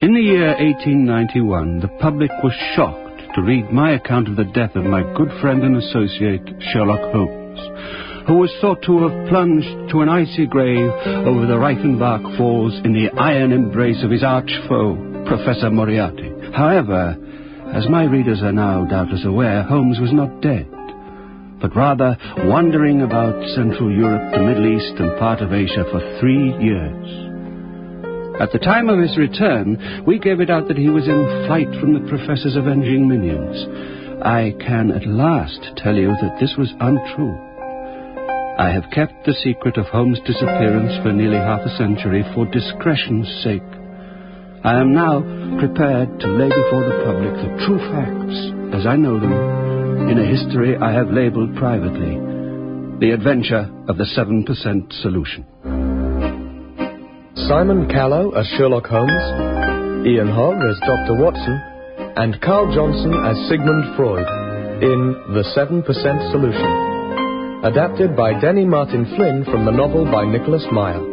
In the year 1891, the public was shocked to read my account of the death of my good friend and associate, Sherlock Holmes, who was thought to have plunged to an icy grave over the Reichenbach Falls in the iron embrace of his arch-foe, Professor Moriarty. However, as my readers are now doubtless aware, Holmes was not dead, but rather wandering about Central Europe, the Middle East, and part of Asia for 3 years. At the time of his return, we gave it out that he was in flight from the Professor's avenging minions. I can at last tell you that this was untrue. I have kept the secret of Holmes' disappearance for nearly half a century for discretion's sake. I am now prepared to lay before the public the true facts, as I know them, in a history I have labelled privately, The Adventure of the 7% Solution. Simon Callow as Sherlock Holmes, Ian Hogg as Dr. Watson, and Carl Johnson as Sigmund Freud in The 7% Solution. Adapted by Denny Martin Flynn from the novel by Nicholas Meyer.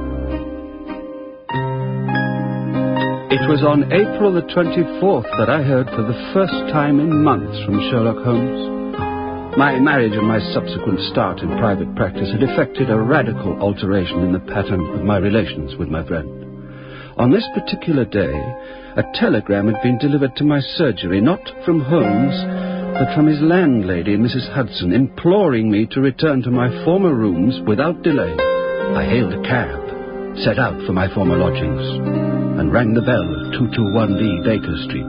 It was on April the 24th that I heard for the first time in months from Sherlock Holmes. My marriage and my subsequent start in private practice had effected a radical alteration in the pattern of my relations with my friend. On this particular day, a telegram had been delivered to my surgery, not from Holmes, but from his landlady, Mrs. Hudson, imploring me to return to my former rooms without delay. I hailed a cab, set out for my former lodgings, and rang the bell of 221B Baker Street.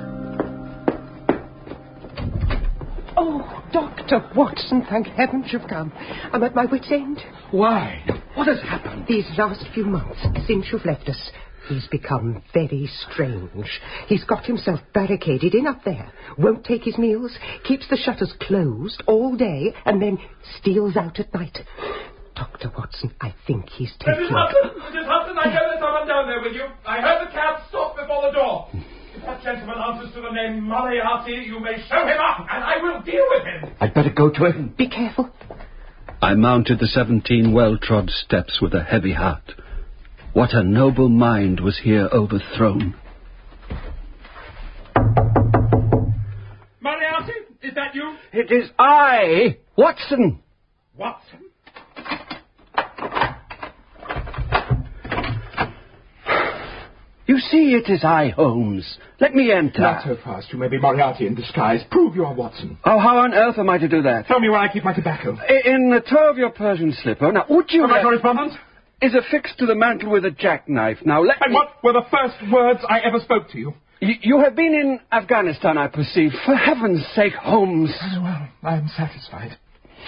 Dr. Watson, thank heavens you've come. I'm at my wit's end. Why? What has happened? These last few months, since you've left us, he's become very strange. He's got himself barricaded in up there, won't take his meals, keeps the shutters closed all day, and then steals out at night. Dr. Watson, I think he's taking... Mrs. Hudson, I know there's someone down there with you. I heard the cab stop before the door. If that gentleman answers to the name Moriarty, you may show him up, and I will deal with him. I'd better go to him. Be careful. I mounted the 17 well-trod steps with a heavy heart. What a noble mind was here overthrown. Moriarty, is that you? It is I, Watson. Watson? You see, it is I, Holmes. Let me enter. Not so fast. You may be Moriarty in disguise. Prove you are Watson. Oh, how on earth am I to do that? Tell me where I keep my tobacco. In the toe of your Persian slipper. Now, would you... My correspondence? Is affixed to the mantle with a jackknife. Now, let me... And what were the first words I ever spoke to you? You have been in Afghanistan, I perceive. For heaven's sake, Holmes. Very well. I am satisfied.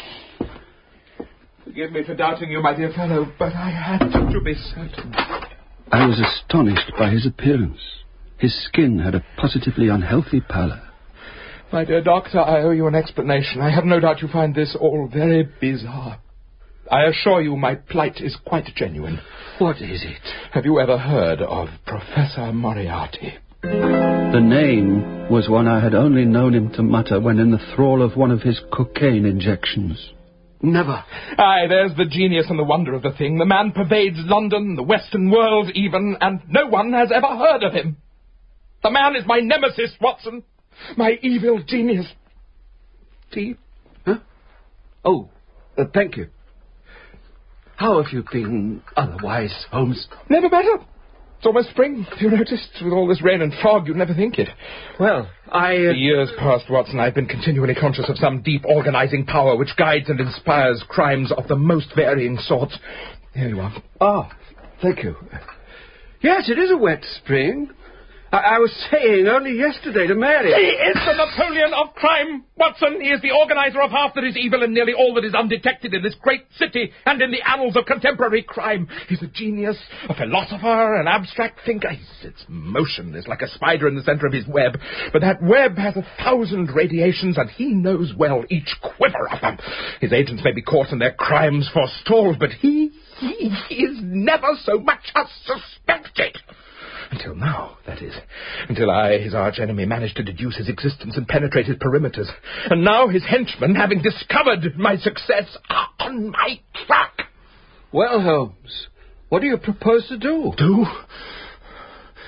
Forgive me for doubting you, my dear fellow, but I had to be certain. I was astonished by his appearance. His skin had a positively unhealthy pallor. My dear doctor, I owe you an explanation. I have no doubt you find this all very bizarre. I assure you my plight is quite genuine. What is it? Have you ever heard of Professor Moriarty? The name was one I had only known him to mutter when in the thrall of one of his cocaine injections. Never. Aye, there's the genius and the wonder of the thing. The man pervades London, the Western world even, and no one has ever heard of him. The man is my nemesis, Watson. My evil genius. Tea? Huh? Oh, thank you. How have you been otherwise, Holmes? Never better. It's almost spring. Have you noticed? With all this rain and fog, you'd never think it. Well, For years past, Watson, I've been continually conscious of some deep organizing power which guides and inspires crimes of the most varying sorts. Here you are. Ah, thank you. Yes, it is a wet spring. I was saying only yesterday to Mary... He is the Napoleon of crime, Watson. He is the organizer of half that is evil and nearly all that is undetected in this great city and in the annals of contemporary crime. He's a genius, a philosopher, an abstract thinker. He sits motionless like a spider in the center of his web. But that web has 1,000 radiations, and he knows well each quiver of them. His agents may be caught and their crimes forestalled, but he is never so much as suspected. Until now, that is. Until I, his arch-enemy, managed to deduce his existence and penetrate his perimeters. And now his henchmen, having discovered my success, are on my track. Well, Holmes, what do you propose to do? Do?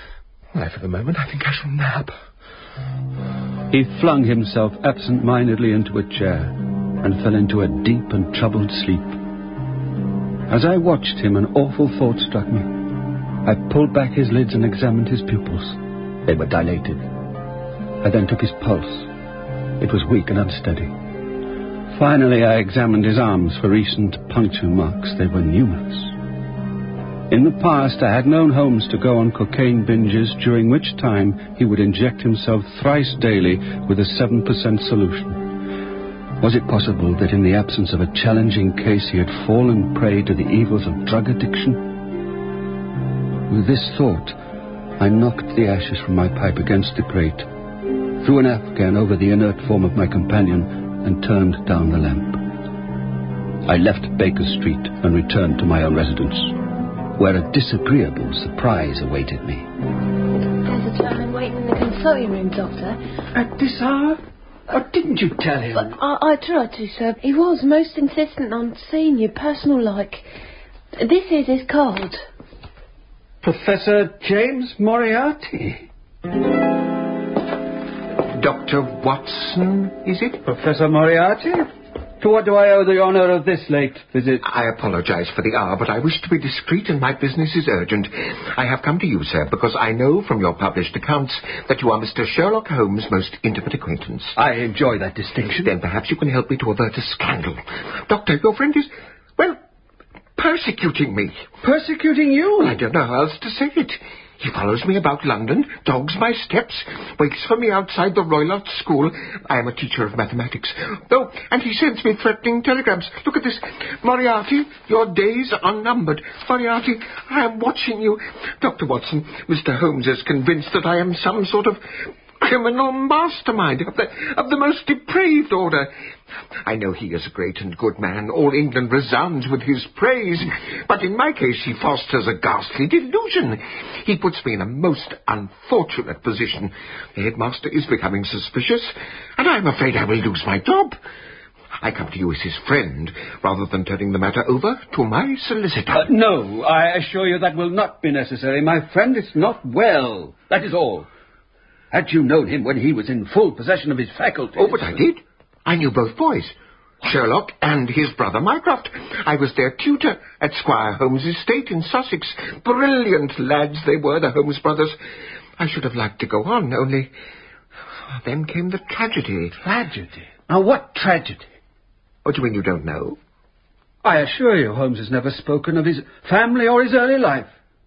Why, for the moment, I think I shall nap. He flung himself absent-mindedly into a chair and fell into a deep and troubled sleep. As I watched him, an awful thought struck me. I pulled back his lids and examined his pupils. They were dilated. I then took his pulse. It was weak and unsteady. Finally, I examined his arms for recent puncture marks. They were numerous. In the past, I had known Holmes to go on cocaine binges, during which time he would inject himself thrice daily with a 7% solution. Was it possible that in the absence of a challenging case he had fallen prey to the evils of drug addiction? With this thought, I knocked the ashes from my pipe against the grate, threw an afghan over the inert form of my companion, and turned down the lamp. I left Baker Street and returned to my own residence, where a disagreeable surprise awaited me. There's a gentleman waiting in the consulting room, Doctor. At this hour? Didn't you tell him? But I tried to, sir. He was most insistent on seeing you, personal-like. This is his card. Professor James Moriarty. Dr. Watson, is it? Professor Moriarty? To what do I owe the honour of this late visit? I apologize for the hour, but I wish to be discreet and my business is urgent. I have come to you, sir, because I know from your published accounts that you are Mr. Sherlock Holmes' most intimate acquaintance. I enjoy that distinction. Then perhaps you can help me to avert a scandal. Doctor, your friend is, well, persecuting me. Persecuting you? I don't know how else to say it. He follows me about London, dogs my steps, waits for me outside the Roylott School. I am a teacher of mathematics. Oh, and he sends me threatening telegrams. Look at this. Moriarty, your days are numbered. Moriarty, I am watching you. Dr. Watson, Mr. Holmes is convinced that I am some sort of criminal mastermind of the most depraved order. I know he is a great and good man. All England resounds with his praise. But in my case, he fosters a ghastly delusion. He puts me in a most unfortunate position. The headmaster is becoming suspicious, and I am afraid I will lose my job. I come to you as his friend, rather than turning the matter over to my solicitor. No, I assure you that will not be necessary. My friend is not well. That is all. Had you known him when he was in full possession of his faculties... Oh, but I did. I knew both boys, Sherlock and his brother Mycroft. I was their tutor at Squire Holmes' estate in Sussex. Brilliant lads they were, the Holmes brothers. I should have liked to go on, only... then came the tragedy. Tragedy? Now, what tragedy? What do you mean you don't know? I assure you, Holmes has never spoken of his family or his early life.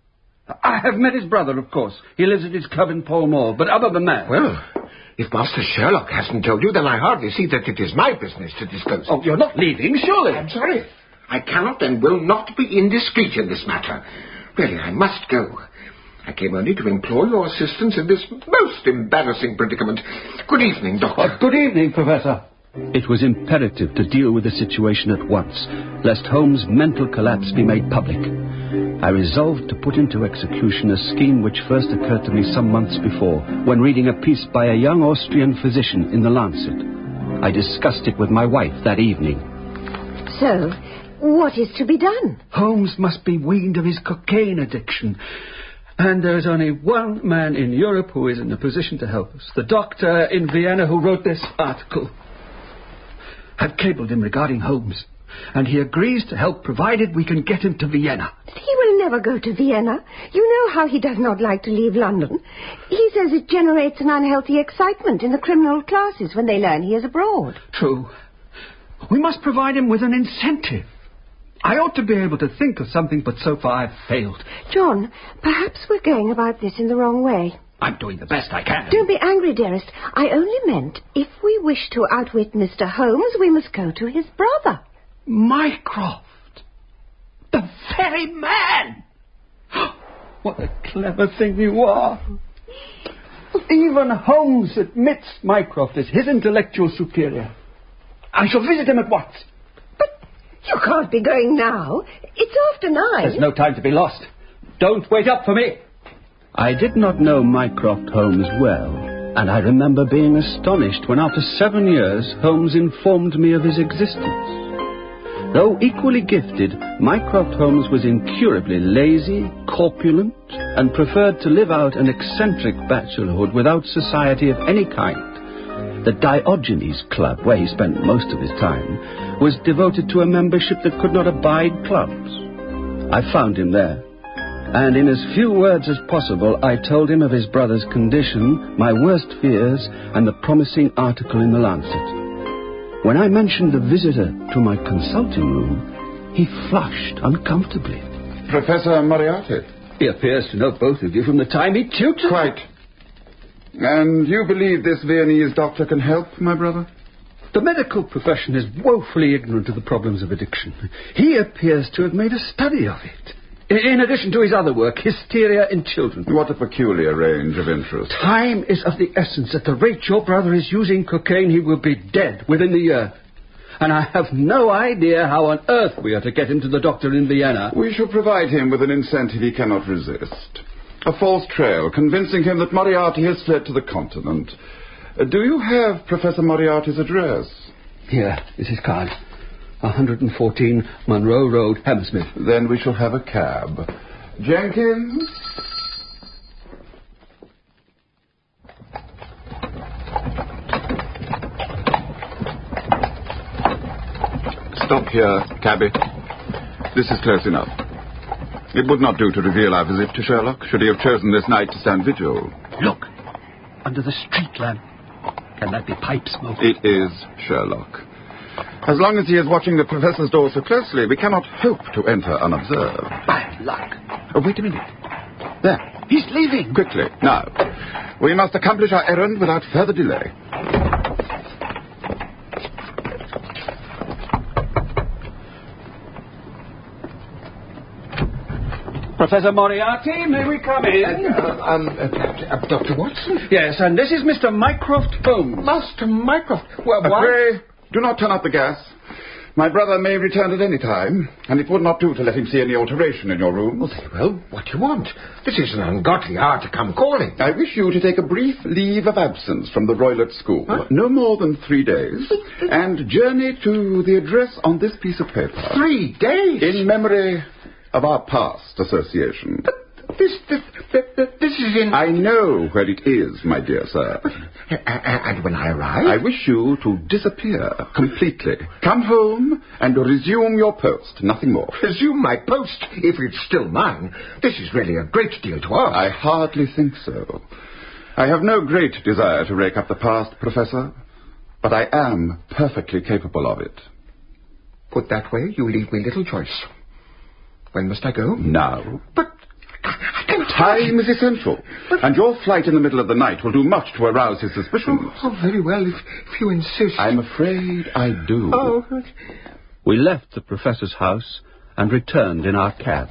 I have met his brother, of course. He lives at his club in Pall Mall, but other than that... Well, if Master Sherlock hasn't told you, then I hardly see that it is my business to disclose it. Oh, you're not leaving, surely? I'm sorry. I cannot and will not be indiscreet in this matter. Really, I must go. I came only to implore your assistance in this most embarrassing predicament. Good evening, Doctor. Good evening, Professor. It was imperative to deal with the situation at once, lest Holmes' mental collapse be made public. I resolved to put into execution a scheme which first occurred to me some months before, when reading a piece by a young Austrian physician in the Lancet. I discussed it with my wife that evening. So, what is to be done? Holmes must be weaned of his cocaine addiction. And there is only one man in Europe who is in a position to help us. The doctor in Vienna who wrote this article. I've cabled him regarding Holmes, and he agrees to help provided we can get him to Vienna. He will never go to Vienna. You know how he does not like to leave London. He says it generates an unhealthy excitement in the criminal classes when they learn he is abroad. True. We must provide him with an incentive. I ought to be able to think of something, but so far I've failed. John, perhaps we're going about this in the wrong way. I'm doing the best I can. Don't be angry, dearest. I only meant if we wish to outwit Mr. Holmes, we must go to his brother. Mycroft! The very man! What a clever thing you are. Even Holmes admits Mycroft as his intellectual superior. I shall visit him at once. But you can't be going now. It's after 9. There's no time to be lost. Don't wait up for me. I did not know Mycroft Holmes well, and I remember being astonished when after 7 years Holmes informed me of his existence. Though equally gifted, Mycroft Holmes was incurably lazy, corpulent, and preferred to live out an eccentric bachelorhood without society of any kind. The Diogenes Club, where he spent most of his time, was devoted to a membership that could not abide clubs. I found him there, and in as few words as possible I told him of his brother's condition, my worst fears, and the promising article in the Lancet. When I mentioned the visitor to my consulting room, he flushed uncomfortably. Professor Moriarty. He appears to know both of you from the time he tutored. Quite. And you believe this Viennese doctor can help, my brother? The medical profession is woefully ignorant of the problems of addiction. He appears to have made a study of it. In addition to his other work, Hysteria in Children. What a peculiar range of interest. Time is of the essence. At the rate your brother is using cocaine, he will be dead within the year. And I have no idea how on earth we are to get him to the doctor in Vienna. We shall provide him with an incentive he cannot resist. A false trail, convincing him that Moriarty has fled to the continent. Do you have Professor Moriarty's address? Here is his card. 114 Monroe Road, Hammersmith. Then we shall have a cab. Jenkins? Stop here, cabby. This is close enough. It would not do to reveal our visit to Sherlock, should he have chosen this night to stand vigil. Look, under the street lamp. Can that be pipe smoke? It is Sherlock. As long as he is watching the professor's door so closely, we cannot hope to enter unobserved. By luck. Oh, wait a minute. There. He's leaving. Quickly. Now, we must accomplish our errand without further delay. Professor Moriarty, may we come in? Dr. Watson? Yes, and this is Mr. Mycroft Holmes. Master Mycroft. Well, what? Pray, do not turn up the gas. My brother may return at any time, and it would not do to let him see any alteration in your room. Well, what do you want? This is an ungodly hour to come calling. I wish you to take a brief leave of absence from the Roylott School. Huh? No more than 3 days. And journey to the address on this piece of paper. 3 days? In memory of our past association. This is in... I know where it is, my dear sir. And when I arrive? I wish you to disappear completely. Come home and resume your post, nothing more. Resume my post, if it's still mine. This is really a great deal to ask. I hardly think so. I have no great desire to rake up the past, Professor, but I am perfectly capable of it. Put that way, you leave me little choice. When must I go? Now. But I can't... Time is essential, and your flight in the middle of the night will do much to arouse his suspicions. Oh, very well, if you insist. I'm afraid I do. Oh. We left the professor's house and returned in our cab.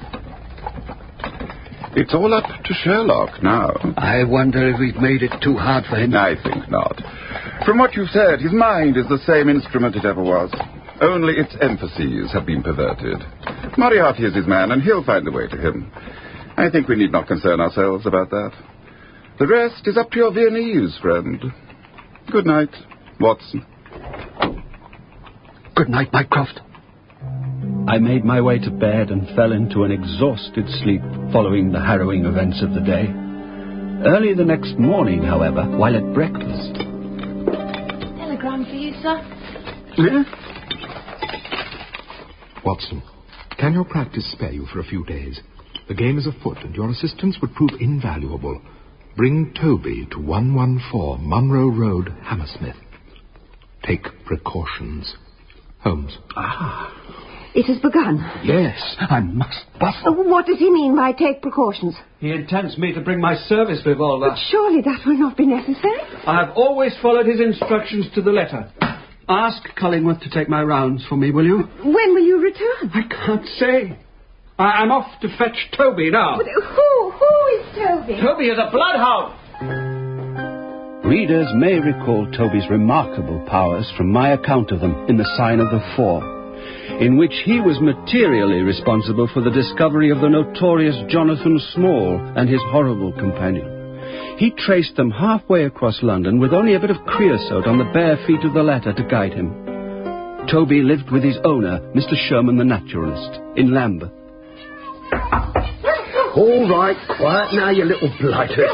It's all up to Sherlock now. I wonder if we've made it too hard for him. I think not. From what you've said, his mind is the same instrument it ever was. Only its emphases have been perverted. Moriarty is his man, and he'll find a way to him. I think we need not concern ourselves about that. The rest is up to your Viennese friend. Good night, Watson. Good night, Mycroft. I made my way to bed and fell into an exhausted sleep following the harrowing events of the day. Early the next morning, however, while at breakfast... Telegram for you, sir. Yeah? Watson, can your practice spare you for a few days? The game is afoot, and your assistance would prove invaluable. Bring Toby to 114 Monroe Road, Hammersmith. Take precautions. Holmes. It has begun. Yes, I must bustle. What does he mean by take precautions? He intends me to bring my service revolver. But surely that will not be necessary. I have always followed his instructions to the letter. Ask Cullingworth to take my rounds for me, will you? When will you return? I can't say. I'm off to fetch Toby now. But who is Toby? Toby is a bloodhound. Readers may recall Toby's remarkable powers from my account of them in The Sign of the Four, in which he was materially responsible for the discovery of the notorious Jonathan Small and his horrible companion. He traced them halfway across London with only a bit of creosote on the bare feet of the latter to guide him. Toby lived with his owner, Mr. Sherman the naturalist, in Lambeth. All right, quiet now, you little blighters.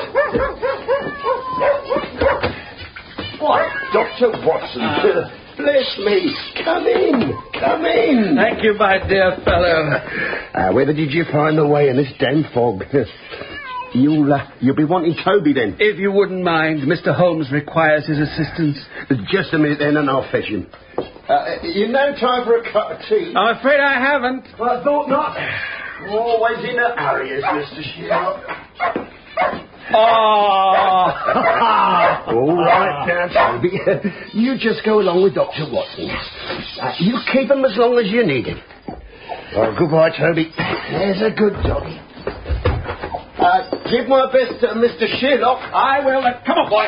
What, Dr. Watson? Bless me. Come in. Thank you, my dear fellow. Whether did you find the way in this damn fog? You'll be wanting Toby then. If you wouldn't mind, Mr. Holmes requires his assistance. Just a minute then and I'll fetch him. You no time for a cup of tea? I'm afraid I haven't. Well, I thought not. We're always in a hurry, as Mr. Sherlock. Oh! All right now, Toby. You just go along with Dr. Watson. You keep him as long as you need him. Well, goodbye, Toby. There's a good doggy. Give my best to Mr. Sherlock. I will. Come on,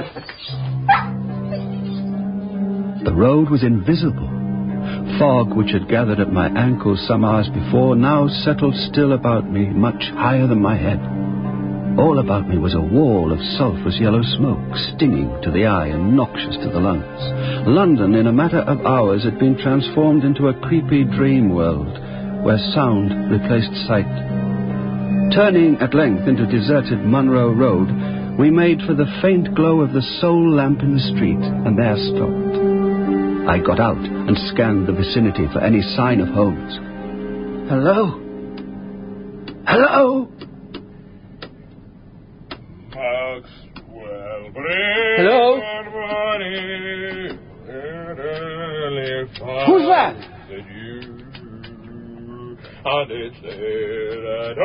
boy. The road was invisible. Fog, which had gathered at my ankles some hours before, now settled still about me, much higher than my head. All about me was a wall of sulphurous yellow smoke, stinging to the eye and noxious to the lungs. London, in a matter of hours, had been transformed into a creepy dream world, where sound replaced sight. Turning at length into deserted Munro Road, we made for the faint glow of the sole lamp in the street, and there stopped. I got out and scanned the vicinity for any sign of Holmes. Hello? Hello? Hello? Who's that? And it's there that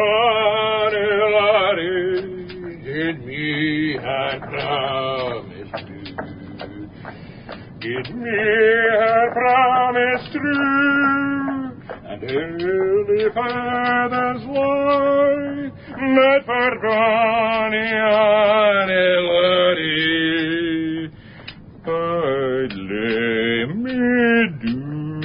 did me had promised you. Did me had promised true. And early father's why that for Bonnie and Elodie I'd lay me do.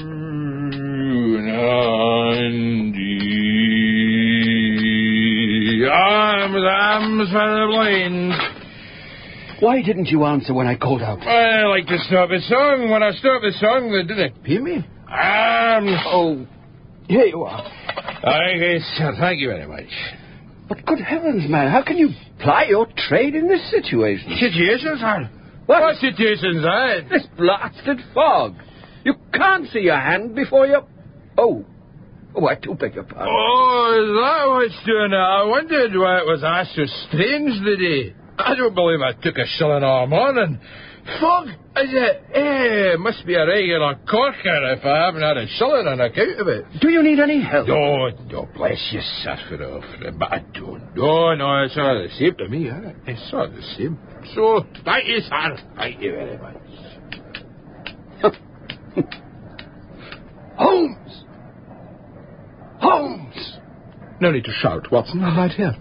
Arms for the blind. Why didn't you answer when I called out? I like to stop a song. When I stop a song, they didn't hear me. Oh, here you are. Thank you very much. But good heavens, man, how can you ply your trade in this situation? Situations, sir? What situations, sir? This blasted fog. You can't see your hand before you... Oh, I do beg your pardon. Oh, is that what's doing it? I wondered why it was so strange today. I don't believe I took a shilling arm on and... Fog, is it? Must be a regular corker if I haven't had a shilling on account of it. Do you need any help? Oh, bless you, sir, but I don't. No, it's all the same to me, isn't it? It's all the same. So, thank you, sir. Thank you very much. Holmes! No need to shout, Watson. I'm right here.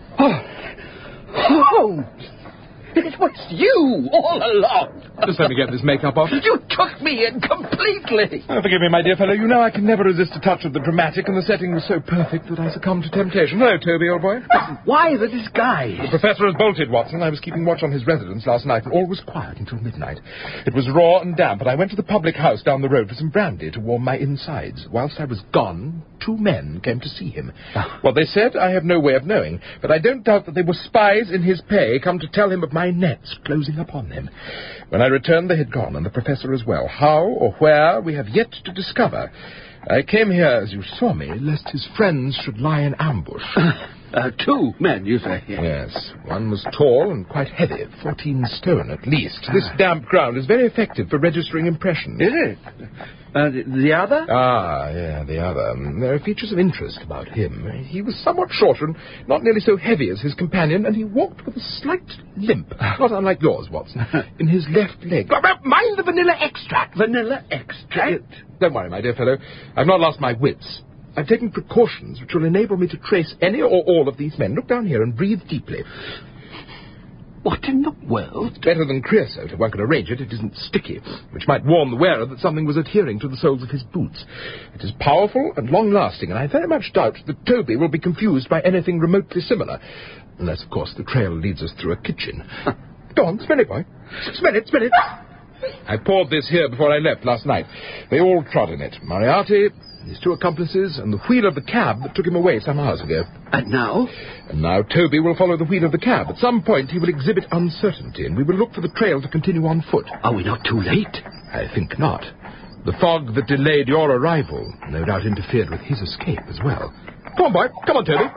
Holmes! It was you all along. Just let me get this makeup off. You took me in completely. Oh, forgive me, my dear fellow. You know I can never resist a touch of the dramatic, and the setting was so perfect that I succumbed to temptation. Hello, Toby, old boy. Why the disguise? The professor has bolted, Watson. I was keeping watch on his residence last night, and all was quiet until midnight. It was raw and damp, and I went to the public house down the road for some brandy to warm my insides. Whilst I was gone, 2 men came to see him. What they said, I have no way of knowing, but I don't doubt that they were spies in his pay, come to tell him of my nets closing upon them. When I returned, they had gone, and the professor as well. How or where, we have yet to discover. I came here, as you saw me, lest his friends should lie in ambush. 2 men, you say? Yes. One was tall and quite heavy, 14 stone at least. This damp ground is very effective for registering impressions. Is it? The other? Yeah, the other. There are features of interest about him. He was somewhat shorter and not nearly so heavy as his companion, and he walked with a slight limp, not unlike yours, Watson, in his left leg. Mind the vanilla extract. Vanilla extract? Don't worry, my dear fellow. I've not lost my wits. I've taken precautions which will enable me to trace any or all of these men. Look down here and breathe deeply. What in the world? It's better than creosote. If one can arrange it, it isn't sticky, which might warn the wearer that something was adhering to the soles of his boots. It is powerful and long-lasting, and I very much doubt that Toby will be confused by anything remotely similar. Unless, of course, the trail leads us through a kitchen. Go on, smell it, boy. Smell it, smell it. I poured this here before I left last night. They all trod in it. Moriarty, his two accomplices, and the wheel of the cab that took him away some hours ago. And now? And now Toby will follow the wheel of the cab. At some point he will exhibit uncertainty, and we will look for the trail to continue on foot. Are we not too late? I think not. The fog that delayed your arrival no doubt interfered with his escape as well. Come on, boy. Come on, Toby.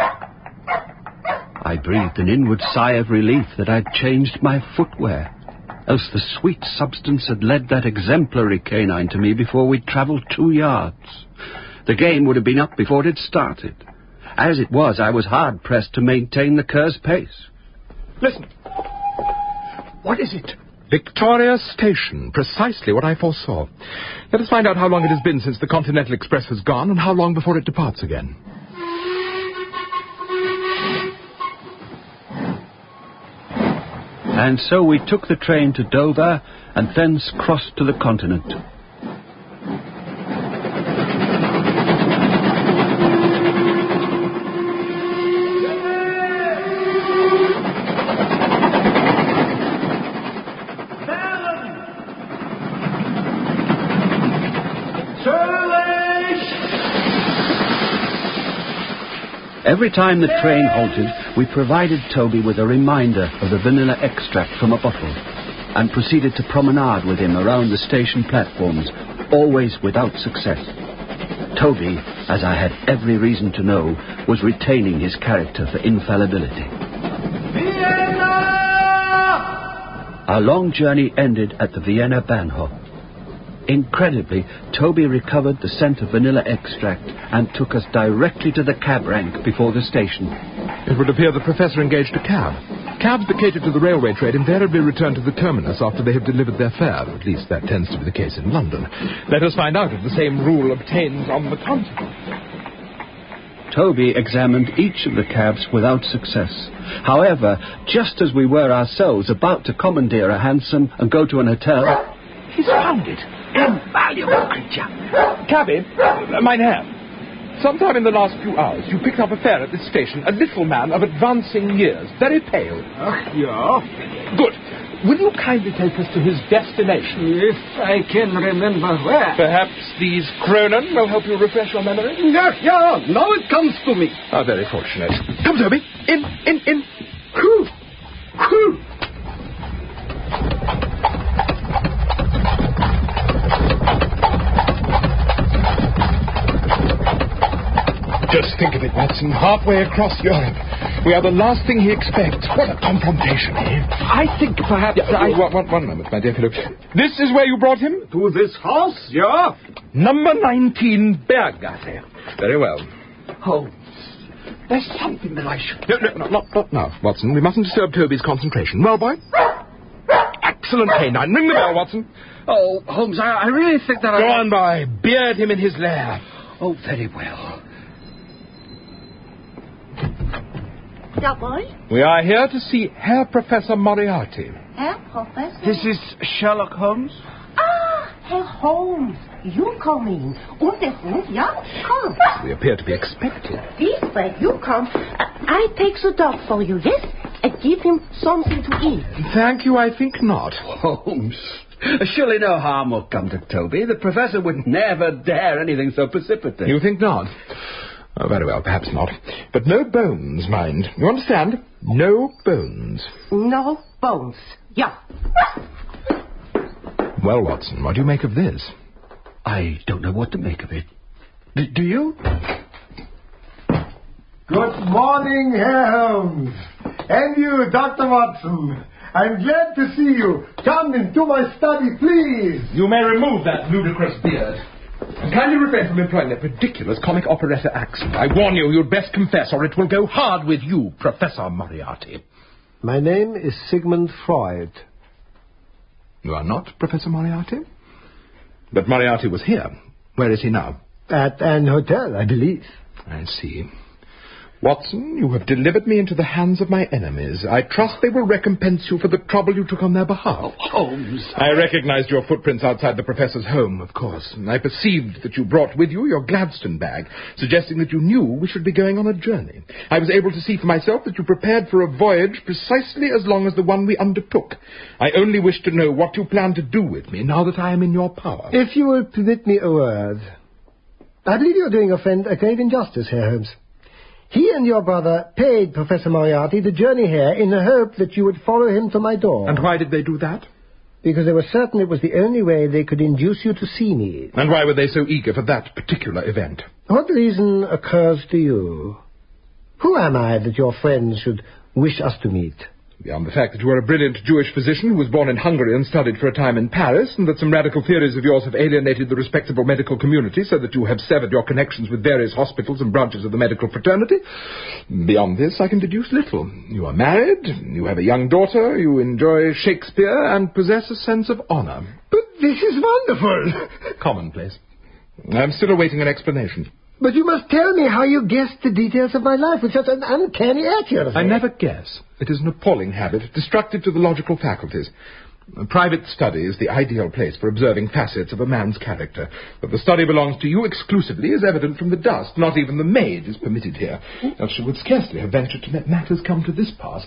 I breathed an inward sigh of relief that I'd changed my footwear, else the sweet substance had led that exemplary canine to me before we'd travelled 2 yards. The game would have been up before it started. As it was, I was hard-pressed to maintain the cur's pace. Listen. What is it? Victoria Station. Precisely what I foresaw. Let us find out how long it has been since the Continental Express has gone and how long before it departs again. And so we took the train to Dover and thence crossed to the continent. Every time the train halted, we provided Toby with a reminder of the vanilla extract from a bottle and proceeded to promenade with him around the station platforms, always without success. Toby, as I had every reason to know, was retaining his character for infallibility. Vienna! Our long journey ended at the Vienna Bahnhof. Incredibly, Toby recovered the scent of vanilla extract and took us directly to the cab rank before the station. It would appear the Professor engaged a cab. Cabs that cater to the railway trade invariably return to the terminus after they have delivered their fare. At least that tends to be the case in London. Let us find out if the same rule obtains on the continent. Toby examined each of the cabs without success. However, just as we were ourselves about to commandeer a hansom and go to an hotel... He's found it. Invaluable creature. Cabby, mein Herr. Sometime in the last few hours, you picked up a fare at this station, a little man of advancing years, very pale. Yeah. Good. Will you kindly take us to his destination? If I can remember where. Perhaps these Kronen will help you refresh your memory? Yeah, now it comes to me. Ah, very fortunate. Come, Toby. In. Whew. Just think of it, Watson. Halfway across Europe. We are the last thing he expects. What a confrontation, eh? I think perhaps One moment, my dear fellow. This is where you brought him? To this house, yeah? Number 19, Berggasse. Very well. Holmes, there's something that I should... No, not now, Watson. We mustn't disturb Toby's concentration. Well, boy? Excellent canine. Ring the bell, Watson. Oh, Holmes, I really think that Go on, boy. Beard him in his lair. Oh, very well. Jawohl. We are here to see Herr Professor Moriarty. Herr Professor? This is Sherlock Holmes. Ah, Herr Holmes. You come in. Und der Hund, ja? Come. We appear to be expected. This way, you come. I take the dog for you, yes? And give him something to eat. Thank you, I think not. Holmes, surely no harm will come to Toby. The Professor would never dare anything so precipitate. You think not? Oh, very well, perhaps not. But no bones, mind. You understand? No bones. No bones. Yeah. Well, Watson, what do you make of this? I don't know what to make of it. Do you? Good morning, Herr Holmes. And you, Dr. Watson. I'm glad to see you. Come into my study, please. You may remove that ludicrous beard. And kindly refrain from employing that ridiculous comic operetta accent. I warn you, you'd best confess, or it will go hard with you, Professor Moriarty. My name is Sigmund Freud. You are not Professor Moriarty? But Moriarty was here. Where is he now? At an hotel, I believe. I see. Watson, you have delivered me into the hands of my enemies. I trust they will recompense you for the trouble you took on their behalf. Oh, Holmes. I recognized your footprints outside the Professor's home, of course, and I perceived that you brought with you your Gladstone bag, suggesting that you knew we should be going on a journey. I was able to see for myself that you prepared for a voyage precisely as long as the one we undertook. I only wish to know what you plan to do with me now that I am in your power. If you will permit me a word. I believe you're doing your friend a grave injustice, Herr Holmes. He and your brother paid Professor Moriarty the journey here in the hope that you would follow him to my door. And why did they do that? Because they were certain it was the only way they could induce you to see me. And why were they so eager for that particular event? What reason occurs to you? Who am I that your friends should wish us to meet? Beyond the fact that you are a brilliant Jewish physician who was born in Hungary and studied for a time in Paris, and that some radical theories of yours have alienated the respectable medical community so that you have severed your connections with various hospitals and branches of the medical fraternity. Beyond this, I can deduce little. You are married, you have a young daughter, you enjoy Shakespeare, and possess a sense of honour. But this is wonderful! Commonplace. I am still awaiting an explanation. But you must tell me how you guessed the details of my life with such an uncanny accuracy. I never guess. It is an appalling habit, destructive to the logical faculties. A private study is the ideal place for observing facets of a man's character. That the study belongs to you exclusively is evident from the dust. Not even the maid is permitted here, else she would scarcely have ventured to let matters come to this pass.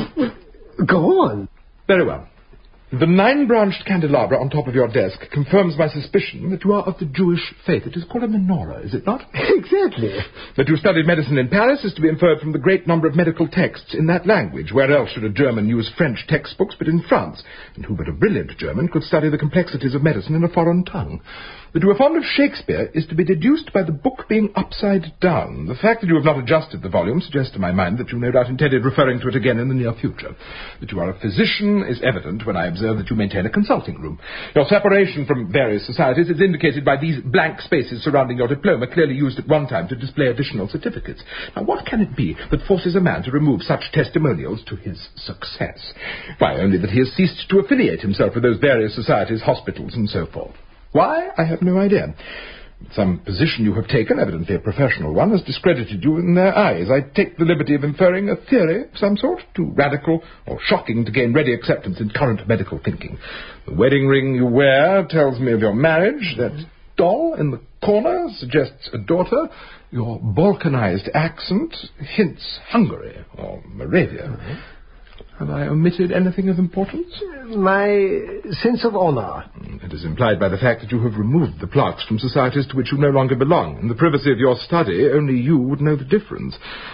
Go on. Very well. The 9-branched candelabra on top of your desk confirms my suspicion that you are of the Jewish faith. It is called a menorah, is it not? Exactly. That you studied medicine in Paris is to be inferred from the great number of medical texts in that language. Where else should a German use French textbooks but in France? And who but a brilliant German could study the complexities of medicine in a foreign tongue? That you are fond of Shakespeare is to be deduced by the book being upside down. The fact that you have not adjusted the volume suggests to my mind that you no doubt intended referring to it again in the near future. That you are a physician is evident when I observe that you maintain a consulting room. Your separation from various societies is indicated by these blank spaces surrounding your diploma, clearly used at one time to display additional certificates. Now, what can it be that forces a man to remove such testimonials to his success? Why, only that he has ceased to affiliate himself with those various societies, hospitals, and so forth. Why? I have no idea. Some position you have taken, evidently a professional one, has discredited you in their eyes. I take the liberty of inferring a theory of some sort, too radical or shocking to gain ready acceptance in current medical thinking. The wedding ring you wear tells me of your marriage. That doll in the corner suggests a daughter. Your Balkanized accent hints Hungary or Moravia. Mm-hmm. Have I omitted anything of importance? My sense of honour. It is implied by the fact that you have removed the plaques from societies to which you no longer belong. In the privacy of your study, only you would know the difference.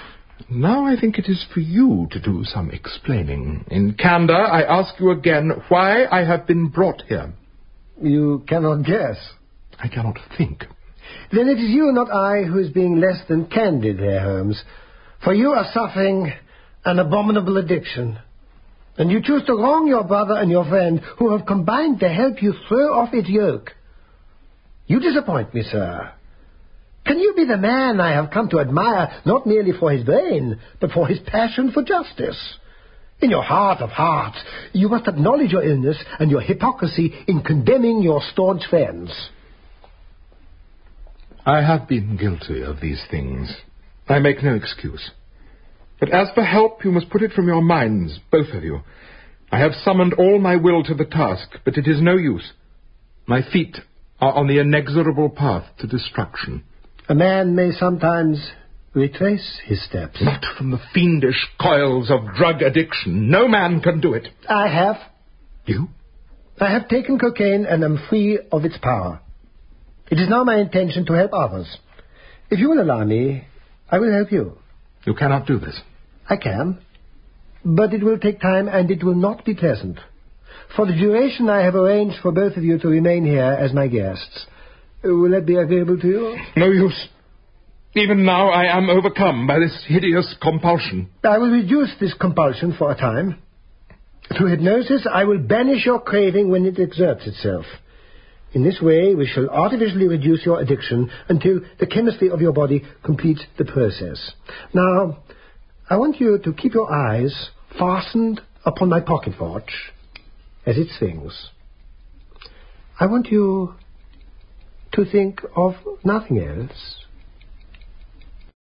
Now I think it is for you to do some explaining. In candour, I ask you again why I have been brought here. You cannot guess. I cannot think. Then it is you, not I, who is being less than candid, Herr Holmes. For you are suffering an abominable addiction. And you choose to wrong your brother and your friend, who have combined to help you throw off its yoke. You disappoint me, sir. Can you be the man I have come to admire, not merely for his brain, but for his passion for justice? In your heart of hearts, you must acknowledge your illness and your hypocrisy in condemning your staunch friends. I have been guilty of these things. I make no excuse. But as for help, you must put it from your minds, both of you. I have summoned all my will to the task, but it is no use. My feet are on the inexorable path to destruction. A man may sometimes retrace his steps. Not from the fiendish coils of drug addiction. No man can do it. I have. You? I have taken cocaine and am free of its power. It is now my intention to help others. If you will allow me, I will help you. You cannot do this. I can, but it will take time and it will not be pleasant. For the duration I have arranged for both of you to remain here as my guests. Will that be agreeable to you? No use. Even now I am overcome by this hideous compulsion. I will reduce this compulsion for a time. Through hypnosis I will banish your craving when it exerts itself. In this way we shall artificially reduce your addiction until the chemistry of your body completes the process. Now, I want you to keep your eyes fastened upon my pocket watch as it swings. I want you to think of nothing else